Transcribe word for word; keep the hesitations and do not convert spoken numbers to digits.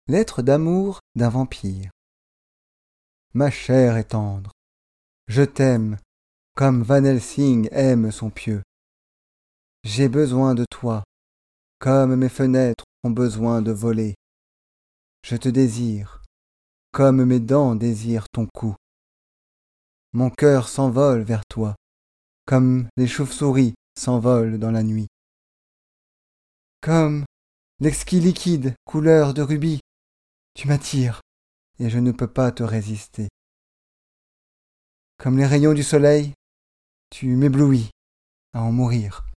Lettre d'amour d'un vampire. Ma chair est tendre, je t'aime, comme Van Helsing aime son pieu. J'ai besoin de toi, comme mes fenêtres ont besoin de voler. Je te désire, comme mes dents désirent ton cou. Mon cœur s'envole vers toi, comme les chauves-souris s'envolent dans la nuit. Comme l'exquis liquide couleur de rubis, tu m'attires, et je ne peux pas te résister. Comme les rayons du soleil, tu m'éblouis à en mourir.